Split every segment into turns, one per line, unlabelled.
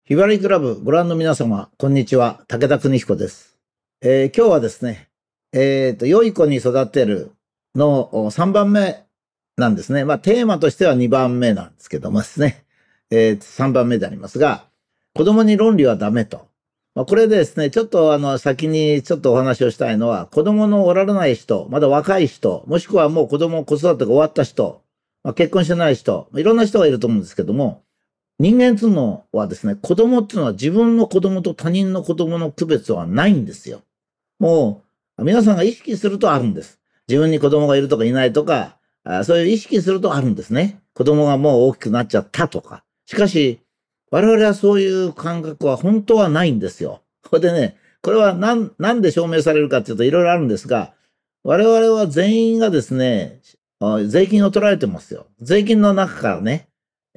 ひばりクラブご覧の皆様、こんにちは。武田邦彦です。今日はですね、良い子に育てるの3番目なんですね。テーマとしては2番目なんですけどもですね、3番目でありますが、子供に論理はダメと。これでですね、ちょっと先にちょっとお話をしたいのは、子供のおられない人、まだ若い人、もしくはもう子育てが終わった人、結婚してない人、いろんな人がいると思うんですけども、人間っていうのはですね、子供っていうのは自分の子供と他人の子供の区別はないんですよ。もう、皆さんが意識するとあるんです。自分に子供がいるとかいないとか、そういう意識するとあるんですね。子供がもう大きくなっちゃったとか。しかし、我々はそういう感覚は本当はないんですよ。これでね、これはなんで証明されるかっていうといろいろあるんですが、我々は全員がですね、税金を取られてますよ。税金の中からね、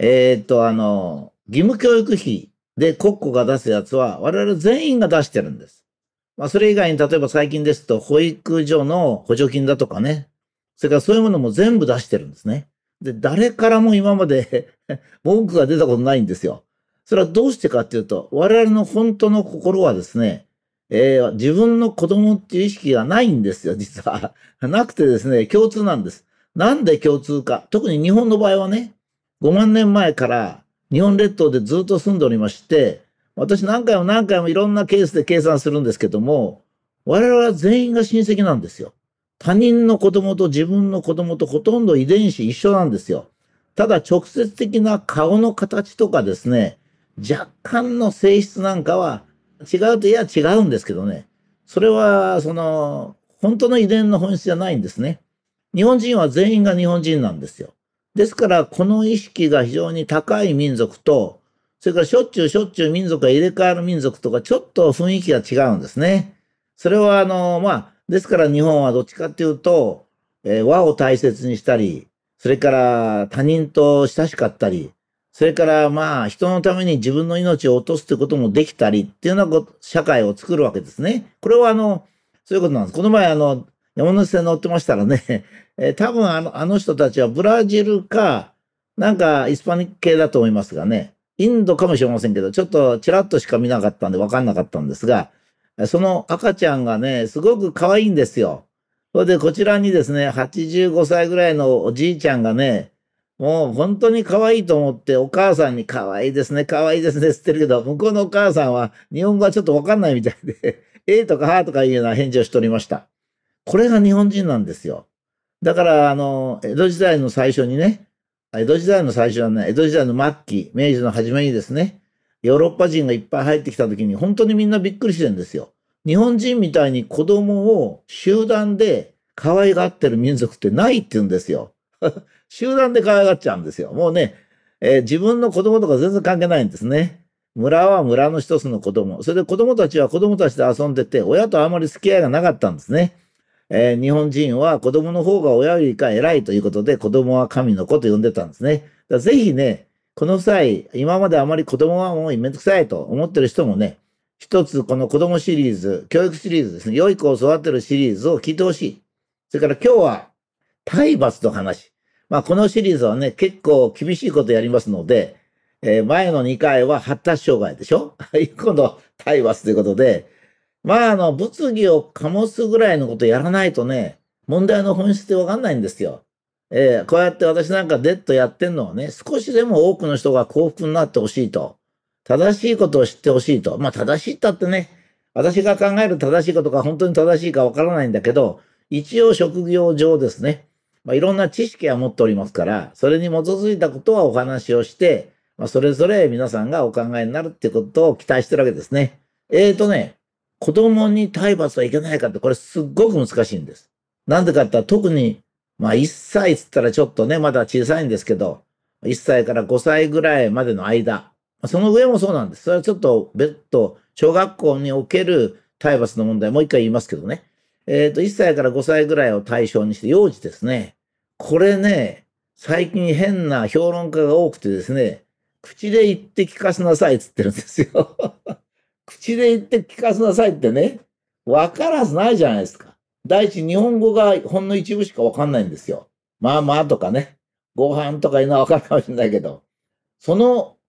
義務教育費で国庫が出すやつは、我々全員が出してるんです。それ以外に、例えば最近ですと、保育所の補助金だとかね、それからそういうものも全部出してるんですね。で、誰からも今まで文句が出たことないんですよ。それはどうしてかっていうと、我々の本当の心はですね、自分の子供っていう意識がないんですよ、実は。なくてですね、共通なんです。なんで共通か。特に日本の場合はね、5万年前から日本列島でずっと住んでおりまして、私何回もいろんなケースで計算するんですけども、我々は全員が親戚なんですよ。他人の子供と自分の子供とほとんど遺伝子一緒なんですよ。ただ直接的な顔の形とかですね、若干の性質なんかは違うといや違うんですけどね。それは本当の遺伝の本質じゃないんですね。日本人は全員が日本人なんですよ。ですから、この意識が非常に高い民族と、それからしょっちゅう民族が入れ替わる民族とか、ちょっと雰囲気が違うんですね。それは、ですから日本はどっちかっていうと、和を大切にしたり、それから他人と親しかったり、それから人のために自分の命を落とすということもできたりっていうような社会を作るわけですね。これはそういうことなんです。この前山手線乗ってましたらね、多分あの人たちはブラジルか、なんかイスパニック系だと思いますがね、インドかもしれませんけど、ちょっとちらっとしか見なかったんで分かんなかったんですが、その赤ちゃんがね、すごく可愛いんですよ。それでこちらにですね、85歳ぐらいのおじいちゃんがね、もう本当に可愛いと思ってお母さんに可愛いですね、可愛いですね、って言ってるけど、向こうのお母さんは日本語はちょっと分かんないみたいで、えとかはとかいうような返事をしておりました。これが日本人なんですよ。だから、江戸時代の最初にね、江戸時代の最初はね、江戸時代の末期、明治の初めにですね、ヨーロッパ人がいっぱい入ってきた時に、本当にみんなびっくりしてるんですよ。日本人みたいに子供を集団で可愛がってる民族ってないって言うんですよ。集団で可愛がっちゃうんですよ。もうね、自分の子供とか全然関係ないんですね。村は村の一つの子供。それで子供たちは子供たちで遊んでて、親とあまり付き合いがなかったんですね。日本人は子供の方が親よりか偉いということで、子供は神の子と呼んでたんですね。だからぜひね、この際、今まであまり子供はもうめんどくさいと思ってる人もね、一つこの子供シリーズ、教育シリーズですね、良い子を育てるシリーズを聞いてほしい。それから今日は体罰の話。このシリーズはね、結構厳しいことやりますので、前の2回は発達障害でしょ今度体罰ということで、物議を醸すぐらいのことやらないとね、問題の本質ってわかんないんですよ。こうやって私なんかデッドやってんのはね、少しでも多くの人が幸福になってほしいと。正しいことを知ってほしいと。正しいったってね、私が考える正しいことが本当に正しいかわからないんだけど、一応職業上ですね、いろんな知識は持っておりますから、それに基づいたことはお話をして、それぞれ皆さんがお考えになるってことを期待してるわけですね。子供に体罰はいけないかって、これすっごく難しいんです。なんでかって言ったら特に、1歳っつったらちょっとね、まだ小さいんですけど、1歳から5歳ぐらいまでの間、その上もそうなんです。それはちょっと別途、小学校における体罰の問題、もう一回言いますけどね。1歳から5歳ぐらいを対象にして、幼児ですね。これね、最近変な評論家が多くてですね、口で言って聞かせなさいっつってるんですよ。口で言って聞かせなさいってね、わからずないじゃないですか。第一、日本語がほんの一部しかわかんないんですよ。まあまあとかね、ご飯とかいうのはわかるかもしれないけど、その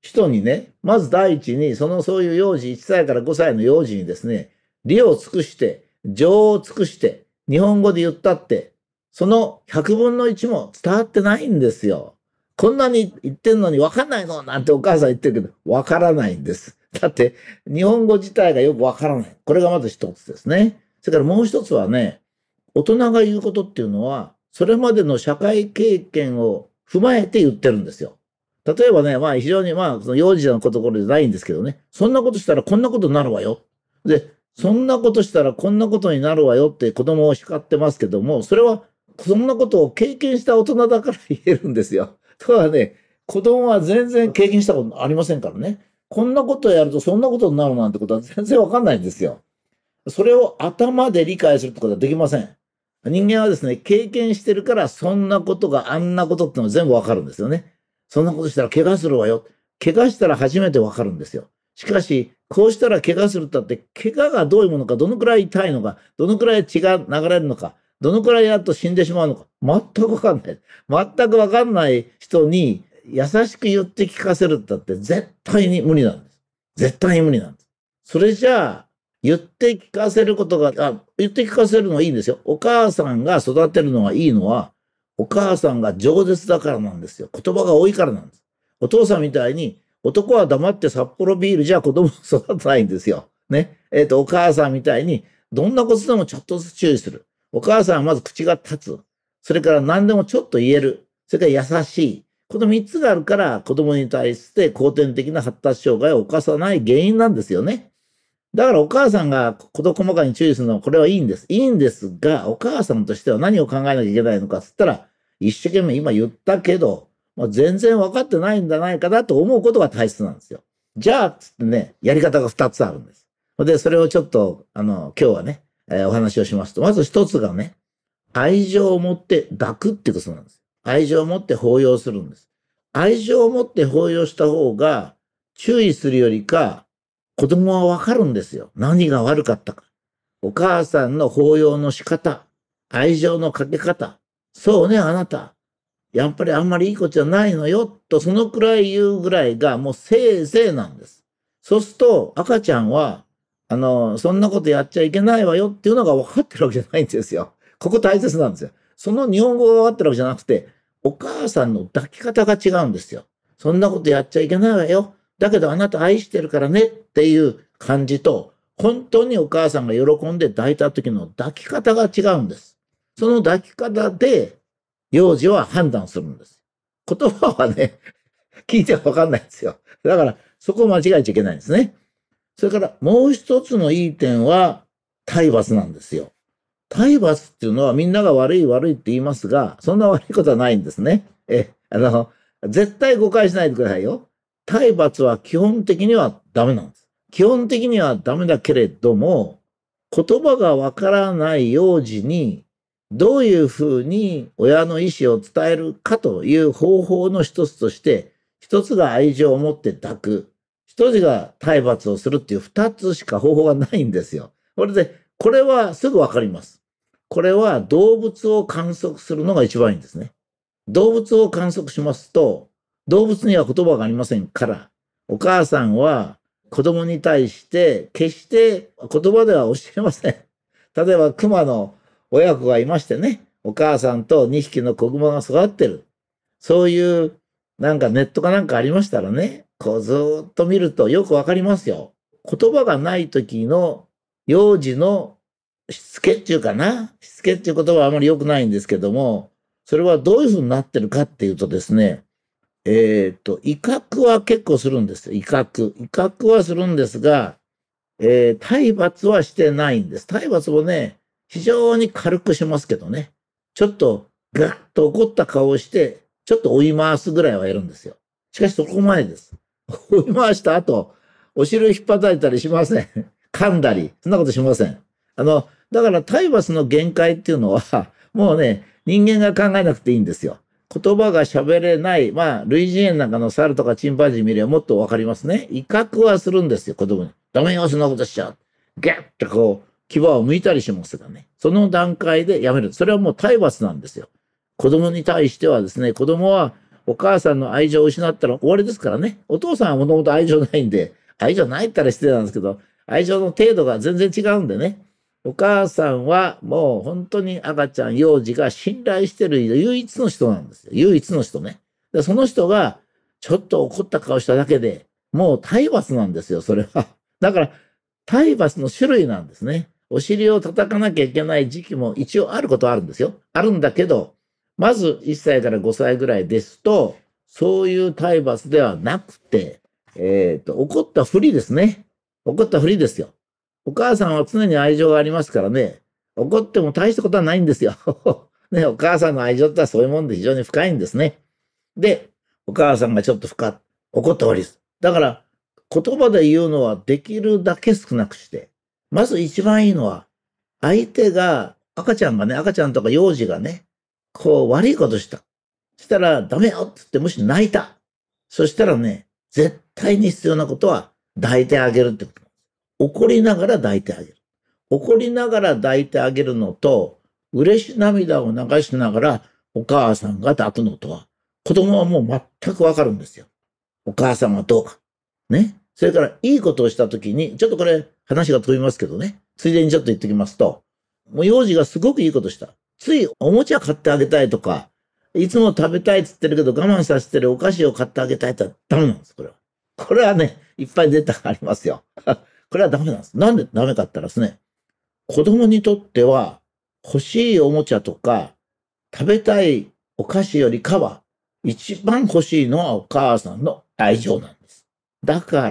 人にね、まず第一に、そういう幼児、1歳から5歳の幼児にですね、理を尽くして、情を尽くして、日本語で言ったって、その100分の1も伝わってないんですよ。こんなに言ってんのに分かんないのなんてお母さん言ってるけど、分からないんです。だって、日本語自体がよく分からない。これがまず一つですね。それからもう一つはね、大人が言うことっていうのは、それまでの社会経験を踏まえて言ってるんですよ。例えばね、非常にその幼児のところじゃないんですけどね、そんなことしたらこんなことになるわよ。で、そんなことしたらこんなことになるわよって子供を叱ってますけども、それはそんなことを経験した大人だから言えるんですよ。ただね、子供は全然経験したことありませんからね。こんなことをやるとそんなことになるなんてことは全然わかんないんですよ。それを頭で理解するってことはできません。人間はですね、経験してるからそんなことがあんなことってのは全部わかるんですよね。そんなことしたら怪我するわよ。怪我したら初めてわかるんですよ。しかし、こうしたら怪我するったって、怪我がどういうものか、どのくらい痛いのか、どのくらい血が流れるのか、どのくらいやっと死んでしまうのか、全くわかんない。全くわかんない人に優しく言って聞かせるったって絶対に無理なんです。絶対に無理なんです。それじゃあ、言って聞かせることが、言って聞かせるのはいいんですよ。お母さんが育てるのがいいのは、お母さんが饒舌だからなんですよ。言葉が多いからなんです。お父さんみたいに、男は黙って札幌ビールじゃ子供育たないんですよ。ね。お母さんみたいに、どんなことでもちょっとずつ注意する。お母さんはまず口が立つ。それから何でもちょっと言える。それから優しい。この3つがあるから子供に対して後天的な発達障害を犯さない原因なんですよね。だからお母さんが事細かに注意するのはこれはいいんです。いいんですが、お母さんとしては何を考えなきゃいけないのかっつったら、一生懸命今言ったけど、全然分かってないんじゃないかなと思うことが大切なんですよ。じゃあ、つってね、やり方が2つあるんです。で、それをちょっと、今日はね、お話をしますと、まず1つがね、愛情を持って抱くっていうことなんです。愛情を持って抱擁するんです。愛情を持って抱擁した方が、注意するよりか、子供はわかるんですよ。何が悪かったか。お母さんの抱擁の仕方、愛情のかけ方。そうね、あなた。やっぱりあんまりいい子じゃないのよ、とそのくらい言うぐらいがもうせいぜいなんです。そうすると赤ちゃんは、そんなことやっちゃいけないわよっていうのが分かってるわけじゃないんですよ。ここ大切なんですよ。その日本語が分かってるわけじゃなくて、お母さんの抱き方が違うんですよ。そんなことやっちゃいけないわよ。だけどあなた愛してるからねっていう感じと、本当にお母さんが喜んで抱いた時の抱き方が違うんです。その抱き方で、幼児は判断するんです。言葉はね、聞いてはわかんないんですよ。だから、そこを間違えちゃいけないんですね。それからもう一つのいい点は、体罰なんですよ。体罰っていうのはみんなが悪い悪いって言いますが、そんな悪いことはないんですね。絶対誤解しないでくださいよ。体罰は基本的にはダメなんです。基本的にはダメだけれども、言葉がわからない幼児にどういうふうに親の意思を伝えるかという方法の一つとして、一つが愛情を持って抱く。一つが体罰をするっていう二つしか方法がないんですよ。これはすぐわかります。これは動物を観測するのが一番いいんですね。動物を観測しますと、動物には言葉がありませんから、お母さんは子供に対して決して言葉では教えません。例えば熊の親子がいましてね、お母さんと2匹の子熊が育ってる。そういうなんかネットかなんかありましたらね、こうずーっと見るとよくわかりますよ。言葉がない時の幼児のしつけっていうかな。しつけっていう言葉はあまり良くないんですけども、それはどういうふうになってるかっていうとですね、威嚇は結構するんですよ。威嚇。威嚇はするんですが、体罰はしてないんです。体罰もね、非常に軽くしますけどね。ちょっとガッと怒った顔をして、ちょっと追い回すぐらいはやるんですよ。しかしそこまでです。追い回した後、お尻を引っ叩いたりしません。噛んだり、そんなことしません。だから体罰の限界っていうのは、もうね、人間が考えなくていいんですよ。言葉が喋れない、類人猿なんかの猿とかチンパンジー見ればもっとわかりますね。威嚇はするんですよ、子供に。ダメよ、そんなことしちゃう。ギャッとこう、牙を剥いたりしますがね。その段階でやめる。それはもう体罰なんですよ。子供に対してはですね、子供はお母さんの愛情を失ったら終わりですからね。お父さんはもともと愛情ないんで、愛情ないったら失礼なんですけど、愛情の程度が全然違うんでね。お母さんはもう本当に赤ちゃん、幼児が信頼してる唯一の人なんですよ。唯一の人ね。で、その人がちょっと怒った顔しただけで、もう体罰なんですよ、それは。だから、体罰の種類なんですね。お尻を叩かなきゃいけない時期も一応あることはあるんですよ。あるんだけど、まず1歳から5歳ぐらいですと、そういう体罰ではなくて、怒ったふりですね。怒ったふりですよ。お母さんは常に愛情がありますからね、怒っても大したことはないんですよ。ね、お母さんの愛情ってのはそういうもんで非常に深いんですね。で、お母さんがちょっと怒ったふりです。だから、言葉で言うのはできるだけ少なくして、まず一番いいのは、相手が、赤ちゃんとか幼児がね、こう悪いことした。したらダメよって言ってもし泣いた。そしたらね、絶対に必要なことは抱いてあげるってこと。怒りながら抱いてあげる。怒りながら抱いてあげるのと、嬉し涙を流しながらお母さんが抱くのとは、子供はもう全くわかるんですよ。お母さんはどうか。ね。それから、いいことをしたときに、ちょっとこれ話が飛びますけどね。ついでにちょっと言っておきますと、もう幼児がすごくいいことした。ついおもちゃ買ってあげたいとか、いつも食べたいって言ってるけど我慢させてるお菓子を買ってあげたいってダメなんです、これは。これはね、いっぱいデータがありますよ。これはダメなんです。なんでダメかって言ったらですね、子供にとっては欲しいおもちゃとか食べたいお菓子よりかは一番欲しいのはお母さんの愛情なんです。だから、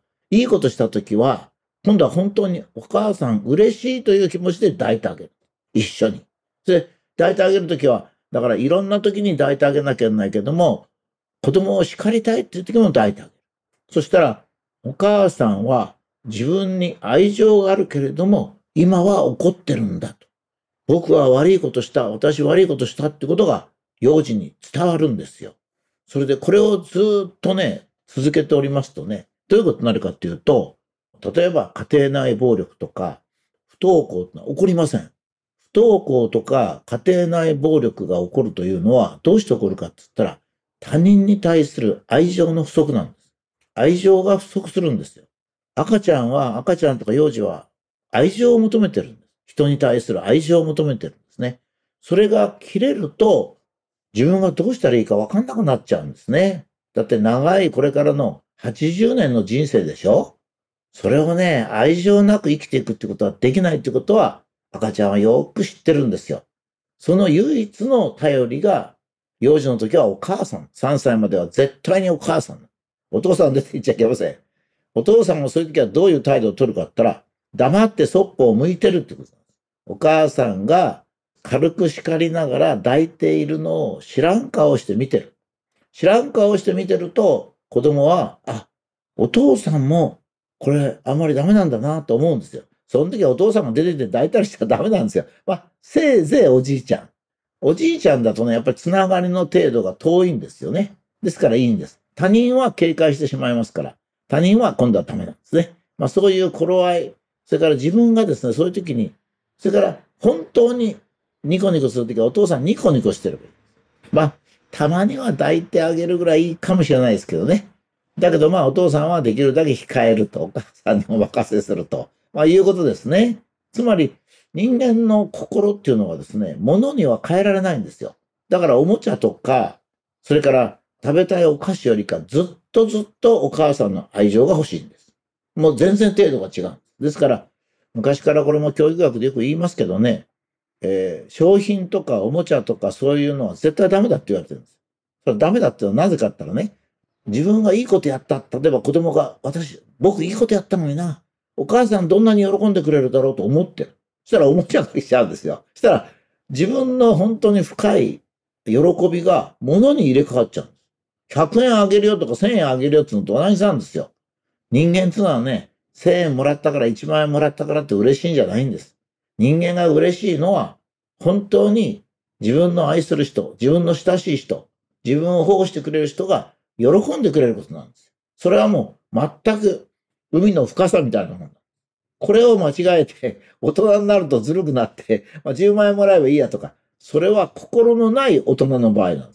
いいことしたときは、今度は本当にお母さん嬉しいという気持ちで抱いてあげる。一緒に。で、抱いてあげるときは、だからいろんなときに抱いてあげなきゃいけないけども、子供を叱りたいっていうときも抱いてあげる。そしたら、お母さんは自分に愛情があるけれども、今は怒ってるんだと。僕は悪いことした、私悪いことしたってことが幼児に伝わるんですよ。それでこれをずっとね、続けておりますとね、どういうことになるかっていうと、例えば家庭内暴力とか不登校ってのは起こりません。不登校とか家庭内暴力が起こるというのはどうして起こるかって言ったら、他人に対する愛情の不足なんです。愛情が不足するんですよ。赤ちゃんとか幼児は愛情を求めてるんです。人に対する愛情を求めてるんですね。それが切れると、自分がどうしたらいいか分かんなくなっちゃうんですね。だって長いこれからの80年の人生でしょ。それをね、愛情なく生きていくってことはできないってことは、赤ちゃんはよく知ってるんですよ。その唯一の頼りが、幼児の時はお母さん。3歳までは絶対にお母さん。お父さん出て行っちゃいけません。お父さんもそういう時はどういう態度を取るかって言ったら、黙ってそっぽを向いてるってことなんです。お母さんが軽く叱りながら抱いているのを知らん顔して見てる。知らん顔して見てると、子供は、お父さんもこれあんまりダメなんだなと思うんですよ。その時はお父さんが出てて抱いたりしたらダメなんですよ。せいぜいおじいちゃん。おじいちゃんだとね、やっぱりつながりの程度が遠いんですよね。ですからいいんです。他人は警戒してしまいますから、他人は今度はダメなんですね。そういう頃合い、それから自分がですね、そういう時に、それから本当にニコニコする時はお父さんニコニコしてればいい。たまには抱いてあげるぐらいいいかもしれないですけどね。だけどお父さんはできるだけ控えると、お母さんにお任せすると、いうことですね。つまり、人間の心っていうのはですね、物には変えられないんですよ。だからおもちゃとか、それから食べたいお菓子よりかずっとお母さんの愛情が欲しいんです。もう全然程度が違う。ですから、昔からこれも教育学でよく言いますけどね、商品とかおもちゃとかそういうのは絶対ダメだって言われてるんです。それダメだってのはなぜかって言ったらね、自分がいいことやった。例えば子供が、僕いいことやったのにな。お母さんどんなに喜んでくれるだろうと思ってる。そしたらおもちゃが来ちゃうんですよ。そしたら自分の本当に深い喜びが物に入れ替わっちゃうんです。100円あげるよとか1000円あげるよってのと同じなんですよ。人間っていうのはね、1000円もらったから1万円もらったからって嬉しいんじゃないんです。人間が嬉しいのは本当に自分の愛する人、自分の親しい人、自分を保護してくれる人が喜んでくれることなんです。それはもう全く海の深さみたいなもんだ。これを間違えて大人になるとずるくなって、10万円もらえばいいやとか、それは心のない大人の場合なんです。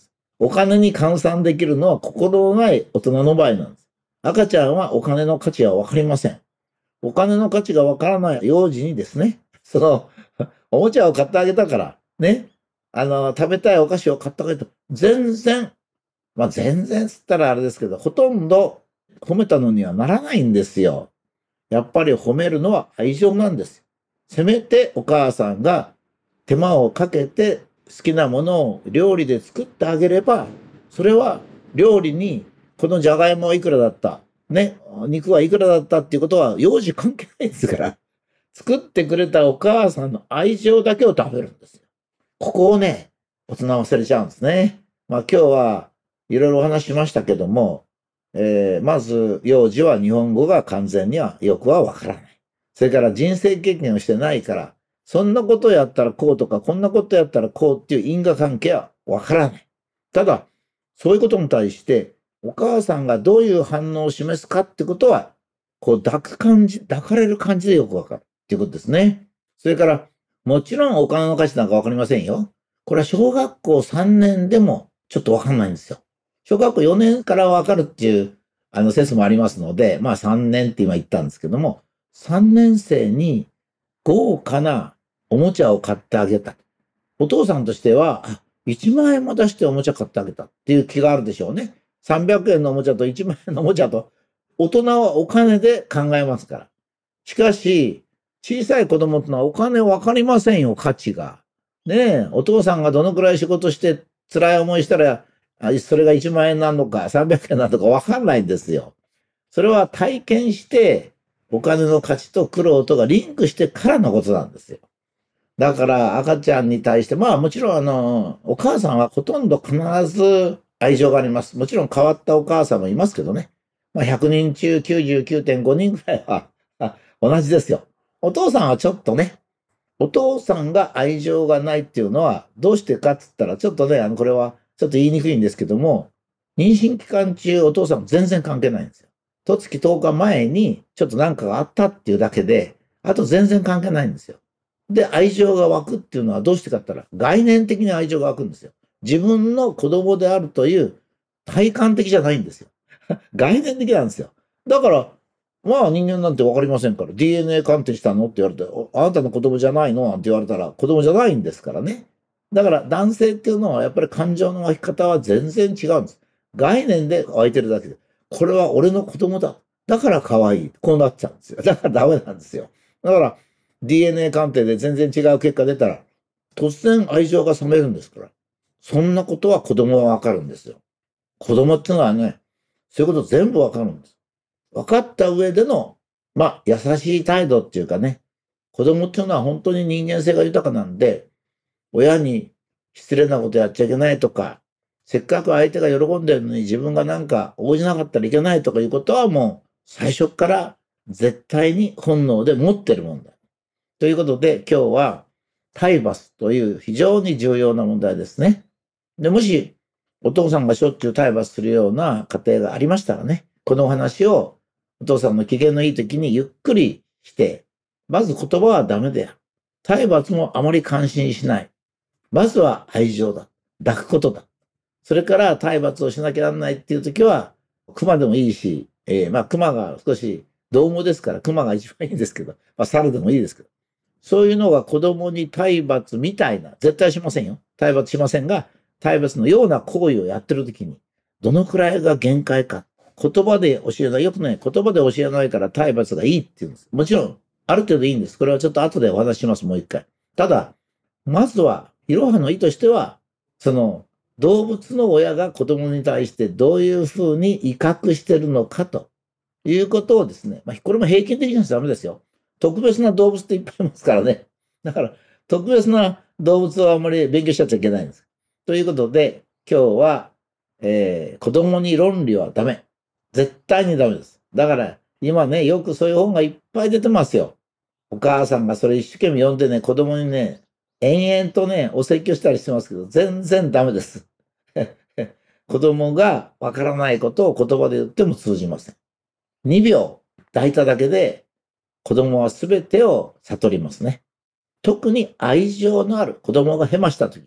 お金に換算できるのは心のない大人の場合なんです。赤ちゃんはお金の価値はわかりません。お金の価値がわからない幼児にですね、おもちゃを買ってあげたから、ね、食べたいお菓子を買ってあげた。全然、全然つったらあれですけど、ほとんど褒めたのにはならないんですよ。やっぱり褒めるのは愛情なんです。せめてお母さんが手間をかけて好きなものを料理で作ってあげれば、それは料理にこのじゃがいもはいくらだった、ね、肉はいくらだったっていうことは幼児関係ないですから、作ってくれたお母さんの愛情だけを食べるんですよ。ここをね、大人忘れちゃうんですね。今日はいろいろお話ししましたけども、まず幼児は日本語が完全にはよくはわからない。それから人生経験をしてないから、そんなことやったらこうとか、こんなことやったらこうっていう因果関係はわからない。ただ、そういうことに対して、お母さんがどういう反応を示すかってことは、抱かれる感じでよくわかるっていうことですね。それから、もちろんお金の価値なんかわかりませんよ。これは小学校3年でもちょっとわかんないんですよ。小学校4年からわかるっていう、説もありますので、3年って今言ったんですけども、3年生に豪華なおもちゃを買ってあげた。お父さんとしては、1万円も出しておもちゃ買ってあげたっていう気があるでしょうね。300円のおもちゃと1万円のおもちゃと、大人はお金で考えますから。しかし、小さい子供ってのはお金わかりませんよ、価値が。ねえ、お父さんがどのくらい仕事して辛い思いしたら、それが1万円なのか300円なのかわかんないんですよ。それは体験して、お金の価値と苦労とがリンクしてからのことなんですよ。だから赤ちゃんに対して、もちろんお母さんはほとんど必ず愛情があります。もちろん変わったお母さんもいますけどね。100人中99.5人ぐらいは同じですよ。お父さんはちょっとね、お父さんが愛情がないっていうのはどうしてかって言ったら、ちょっとね、これはちょっと言いにくいんですけども、妊娠期間中お父さん全然関係ないんですよ。十月10日前にちょっと何かがあったっていうだけで、あと全然関係ないんですよ。で、愛情が湧くっていうのはどうしてかって言ったら、概念的に愛情が湧くんですよ。自分の子供であるという体感的じゃないんですよ。概念的なんですよ。だから、人間なんてわかりませんから、DNA 鑑定したのって言われて、あなたの子供じゃないのなんて言われたら、子供じゃないんですからね。だから男性っていうのはやっぱり感情の湧き方は全然違うんです。概念で湧いてるだけで、これは俺の子供だ。だから可愛い。こうなっちゃうんですよ。だからダメなんですよ。だから DNA 鑑定で全然違う結果出たら、突然愛情が冷めるんですから。そんなことは子供はわかるんですよ。子供っていうのはね、そういうこと全部わかるんです。分かった上での、優しい態度っていうかね、子供っていうのは本当に人間性が豊かなんで、親に失礼なことやっちゃいけないとか、せっかく相手が喜んでるのに自分がなんか応じなかったらいけないとかいうことはもう最初から絶対に本能で持ってるもんだ。ということで今日は体罰という非常に重要な問題ですね。で、もしお父さんがしょっちゅう体罰するような家庭がありましたらね、このお話をお父さんの機嫌のいい時にゆっくりして、まず言葉はダメだよ。体罰もあまり関心しない。まずは愛情だ。抱くことだ。それから体罰をしなきゃならないっていう時は、熊でもいいし、熊が少し獰猛ですから、熊が一番いいんですけど、猿でもいいですけど、そういうのが子供に体罰みたいな、絶対しませんよ。体罰しませんが、体罰のような行為をやってる時に、どのくらいが限界か。言葉で教えない。よくね、言葉で教えないから体罰がいいって言うんです。もちろん、ある程度いいんです。これはちょっと後でお話しします。もう一回。ただ、まずは、いろはの意としては、動物の親が子供に対してどういうふうに威嚇してるのかということをですね、これも平均的にはダメですよ。特別な動物っていっぱいいますからね。だから、特別な動物はあんまり勉強しちゃっちゃいけないんです。ということで、今日は、子供に論理はダメ。絶対にダメです。だから、今ね、よくそういう本がいっぱい出てますよ。お母さんがそれ一生懸命読んでね、子供にね、延々とね、お説教したりしてますけど、全然ダメです。子供がわからないことを言葉で言っても通じません。2秒抱いただけで子供は全てを悟りますね。特に愛情のある子供がヘマしたとき、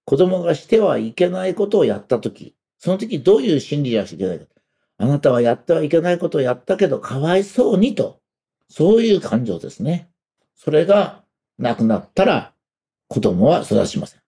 子供がしてはいけないことをやったとき、その時どういう心理じゃなきゃいけないか。あなたはやってはいけないことをやったけど、かわいそうにと。そういう感情ですね。それがなくなったら、子供は育ちません。